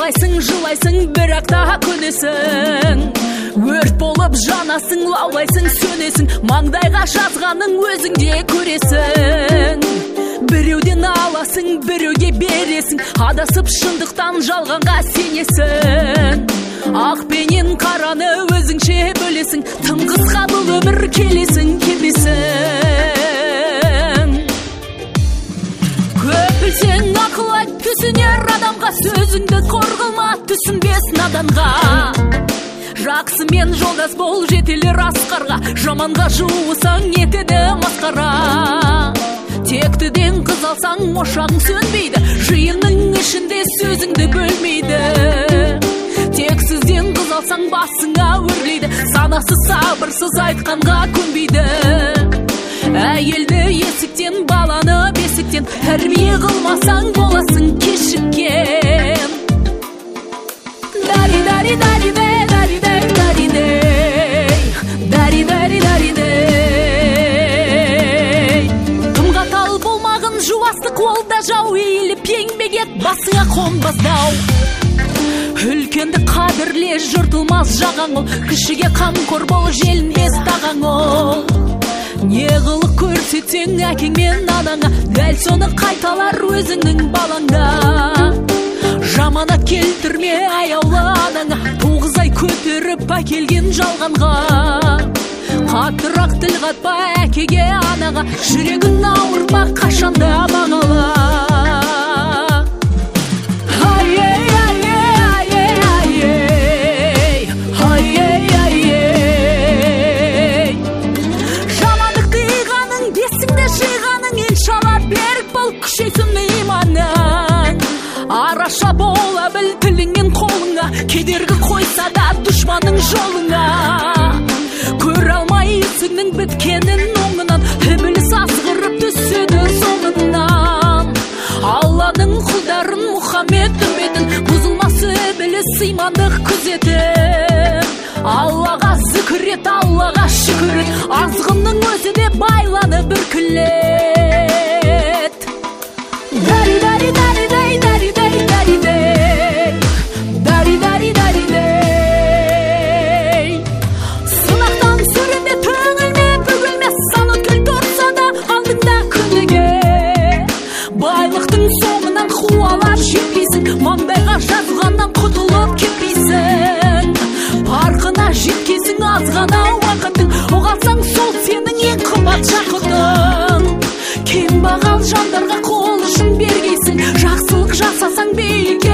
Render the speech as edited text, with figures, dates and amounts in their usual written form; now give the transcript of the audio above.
жылайсың жылайсың бірақ та көнесің. Өрт болып жанасың, лаулайсың, сөнесің, маңдайға жазғаның өзіңде көресің. Біреуден аласың, біреуге бересің, адасып шындықтан жалғанға сенесің. Ақ пенен қараны өзіңше бөлесің, тым қысқа бұл өмір, келесің кепесің. Көп білсең ақыл айт, түсінер адамға, сөзіңді қорғылма, түсінбес наданға. Жақсымен жолдас бол, жетелер асқарға, жаманға жуысаң етеді масқара. Тектіден қыз алсаң ошағың сөнбейді, жиынның ішінде сөзіңді бөлмейді. Тексізден қыз алсаң басыңа өрлейді, санасы сабырсыз айтқанға көнбейді. Әйелді есіктен, баланы бесіктен, тәрбие қылмасаң боласың кешіккен. Дари дари дари дей, дари дей, дари дей, дари дари дари дей. Тым қатал болмағын жуастық ол да жау, иіліп еңбек ет, басыңа қонбас дау. Үлкенді қадірле, жыртылмас жағаң ол, кішіге қамқор бол, желінбес тағаң ол. Не қылық көрсетсең әкең мен анаңа, дәл соны қайталар өзіңнің балаңда. Жаманат келтірме аяулы анаңа, 9 ай көтеріп әкелген жалғанға. Қаттырақ тіл қатпа әкеге анаға, жүрегің ауырма қашанда бағала. Күшейсін иманың, араша бола біл тіліңмен қолыңа, кедергі қойса да дұшманың жолыңа. Көр алмай ісіңнің біткенін оңынан, ібіліс азғырып түседі соңынан. Алланың құлдарын Мұхаммед үмбетін, бұзылмасы ібіліс имандық күзетін. Аллаға зікір ет, Аллаға шүкір ет, азғынның өзі де байланы бір күлет. Dari dari dari dari dari dari dari dari dari dari dari. Sınaqtan sürünme, tönülme, bөгілме, сан өткел тұрса да алдыңда күніге. Байлықтың соңынан қуалап жетпейсің, маңдайға жазғаннан құтылып кетпейсің. Парқына жеткейсің азғана уақытың, оғалсаң сол сенің ең қымбат жақытың. Кем бағал жандарға қол ұшын бергейсің, жақсылық жасасаң бейікке